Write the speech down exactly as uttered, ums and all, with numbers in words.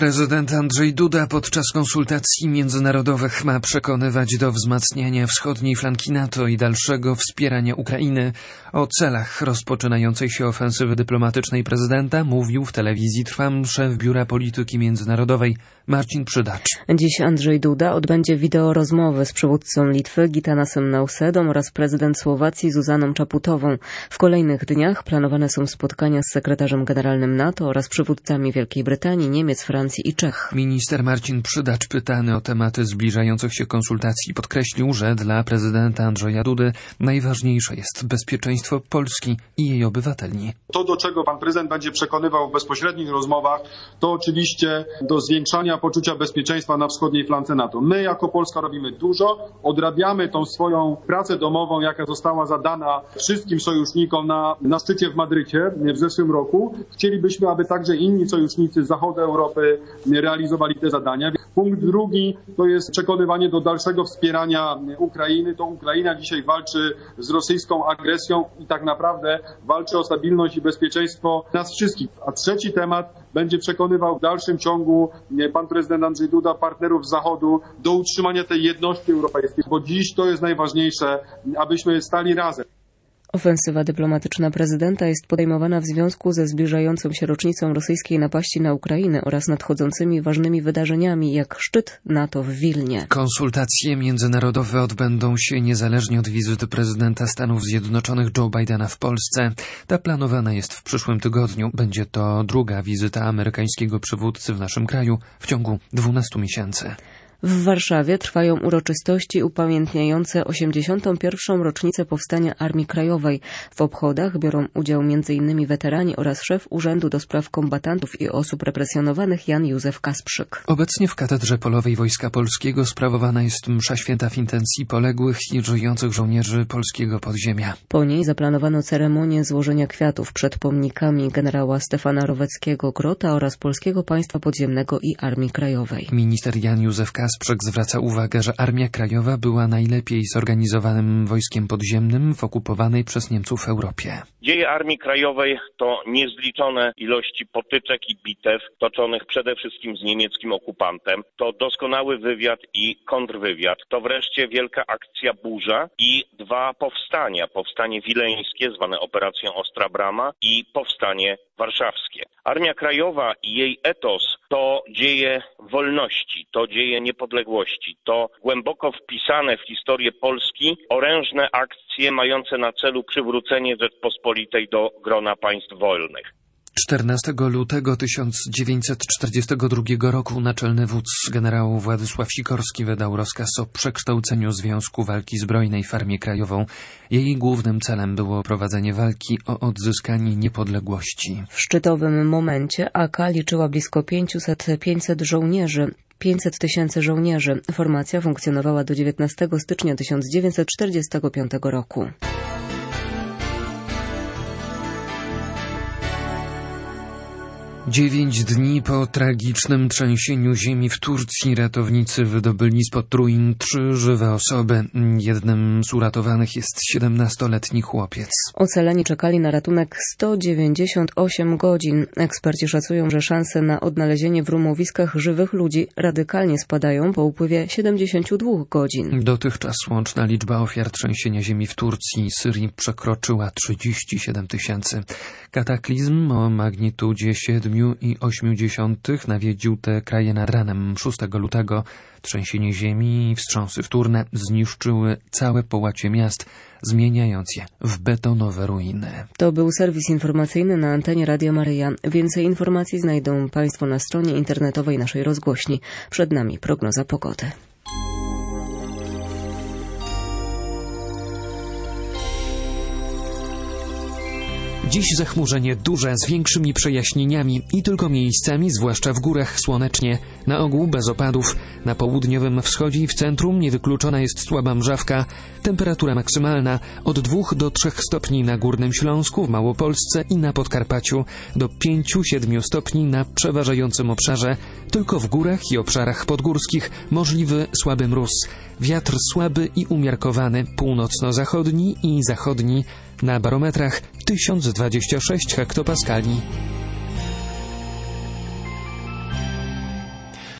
Prezydent Andrzej Duda podczas konsultacji międzynarodowych ma przekonywać do wzmacniania wschodniej flanki NATO i dalszego wspierania Ukrainy. O celach rozpoczynającej się ofensywy dyplomatycznej prezydenta mówił w telewizji Trwam szef Biura Polityki Międzynarodowej Marcin Przydacz. Dziś Andrzej Duda odbędzie wideorozmowę z przywódcą Litwy Gitanasem Nausėdą oraz prezydent Słowacji Zuzaną Czaputową. W kolejnych dniach planowane są spotkania z sekretarzem generalnym NATO oraz przywódcami Wielkiej Brytanii, Niemiec, Francji i Czech. Minister Marcin Przydacz, pytany o tematy zbliżających się konsultacji, podkreślił, że dla prezydenta Andrzeja Dudy najważniejsze jest bezpieczeństwo Polski i jej obywateli. To, do czego pan prezydent będzie przekonywał w bezpośrednich rozmowach, to oczywiście do zwiększania poczucia bezpieczeństwa na wschodniej flance NATO. My jako Polska robimy dużo, odrabiamy tą swoją pracę domową, jaka została zadana wszystkim sojusznikom na, na szczycie w Madrycie w zeszłym roku. Chcielibyśmy, aby także inni sojusznicy z zachodu Europy realizowali te zadania. Punkt drugi to jest przekonywanie do dalszego wspierania Ukrainy. To Ukraina dzisiaj walczy z rosyjską agresją i tak naprawdę walczy o stabilność i bezpieczeństwo nas wszystkich. A trzeci temat będzie przekonywał w dalszym ciągu pan prezydent Andrzej Duda partnerów z Zachodu do utrzymania tej jedności europejskiej, bo dziś to jest najważniejsze, abyśmy stali razem. Ofensywa dyplomatyczna prezydenta jest podejmowana w związku ze zbliżającą się rocznicą rosyjskiej napaści na Ukrainę oraz nadchodzącymi ważnymi wydarzeniami, jak szczyt NATO w Wilnie. Konsultacje międzynarodowe odbędą się niezależnie od wizyty prezydenta Stanów Zjednoczonych Joe Bidena w Polsce. Ta planowana jest w przyszłym tygodniu. Będzie to druga wizyta amerykańskiego przywódcy w naszym kraju w ciągu dwunastu miesięcy. W Warszawie trwają uroczystości upamiętniające osiemdziesiątą pierwszą rocznicę powstania Armii Krajowej. W obchodach biorą udział między innymi weterani oraz szef Urzędu do Spraw Kombatantów i Osób Represjonowanych Jan Józef Kasprzyk. Obecnie w Katedrze Polowej Wojska Polskiego sprawowana jest msza święta w intencji poległych i żyjących żołnierzy polskiego podziemia. Po niej zaplanowano ceremonię złożenia kwiatów przed pomnikami generała Stefana Roweckiego-Grota oraz Polskiego Państwa Podziemnego i Armii Krajowej. Minister Jan Józef Kasprzyk zwraca uwagę, że Armia Krajowa była najlepiej zorganizowanym wojskiem podziemnym w okupowanej przez Niemców Europie. Dzieje Armii Krajowej to niezliczone ilości potyczek i bitew toczonych przede wszystkim z niemieckim okupantem. To doskonały wywiad i kontrwywiad. To wreszcie wielka akcja Burza i dwa powstania. Powstanie wileńskie zwane operacją Ostra Brama i powstanie warszawskie. Armia Krajowa i jej etos to dzieje wolności, to dzieje niepodległości, to głęboko wpisane w historię Polski orężne akcje mające na celu przywrócenie Rzeczpospolitej do grona państw wolnych. czternastego lutego tysiąc dziewięćset czterdziestego drugiego roku naczelny wódz generał Władysław Sikorski wydał rozkaz o przekształceniu Związku Walki Zbrojnej w Armię Krajową. Jej głównym celem było prowadzenie walki o odzyskanie niepodległości. W szczytowym momencie A K liczyła blisko pięćset pięćset żołnierzy. pięćset tysięcy żołnierzy. Formacja funkcjonowała do dziewiętnastego stycznia tysiąc dziewięćset czterdziestego piątego roku. Dziewięć dni po tragicznym trzęsieniu ziemi w Turcji ratownicy wydobyli spod ruin trzy żywe osoby. Jednym z uratowanych jest siedemnastoletni chłopiec. Ocaleni czekali na ratunek sto dziewięćdziesiąt osiem godzin. Eksperci szacują, że szanse na odnalezienie w rumowiskach żywych ludzi radykalnie spadają po upływie siedemdziesięciu dwóch godzin. Dotychczas łączna liczba ofiar trzęsienia ziemi w Turcji i Syrii przekroczyła trzydzieści siedem tysięcy. Kataklizm o magnitudzie siedmiu i ośmiu dziesiątych nawiedził te kraje nad ranem szóstego lutego. Trzęsienie ziemi i wstrząsy wtórne zniszczyły całe połacie miast, zmieniając je w betonowe ruiny. To był serwis informacyjny na antenie Radia Maryja. Więcej informacji znajdą Państwo na stronie internetowej naszej rozgłośni. Przed nami prognoza pogody. Dziś zachmurzenie duże, z większymi przejaśnieniami i tylko miejscami, zwłaszcza w górach, słonecznie. Na ogół bez opadów. Na południowym wschodzie i w centrum niewykluczona jest słaba mrzawka. Temperatura maksymalna od dwóch do trzech stopni na Górnym Śląsku, w Małopolsce i na Podkarpaciu, do pięciu do siedmiu stopni na przeważającym obszarze. Tylko w górach i obszarach podgórskich możliwy słaby mróz. Wiatr słaby i umiarkowany, północno-zachodni i zachodni. Na barometrach tysiąc dwadzieścia sześć hektopaskali.